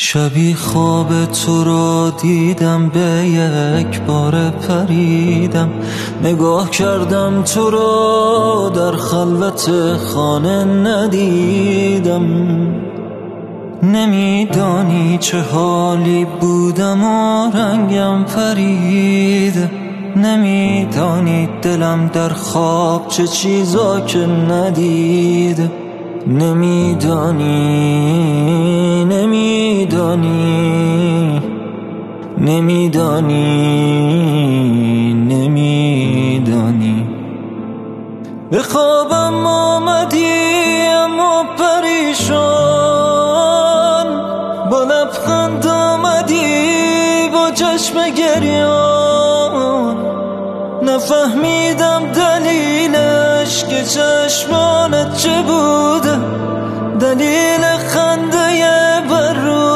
شبی خواب تو را دیدم، به یک بار پریدم، نگاه کردم تو را در خلوت خانه ندیدم. نمیدانی چه حالی بودم و رنگم پرید، نمیدانی دلم در خواب چه چیزا که ندید. نمیدانی به خوابم آمدی اما پریشان، با لبخند آمدی با چشم گریان. نفهمیدم دلیلش که چشمانت چه بوده، دلیل خنده